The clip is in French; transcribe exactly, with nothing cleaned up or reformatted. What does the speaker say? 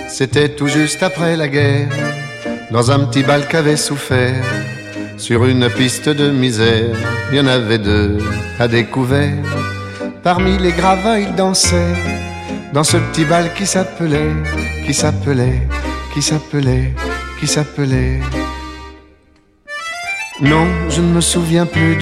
C'était tout juste après la guerre, dans un petit bal qu'avait souffert. Sur une piste de misère, il y en avait deux à découvert. Parmi les gravats, ils dansaient dans ce petit bal qui s'appelait, qui s'appelait, qui s'appelait, qui s'appelait. Non, je ne me souviens plus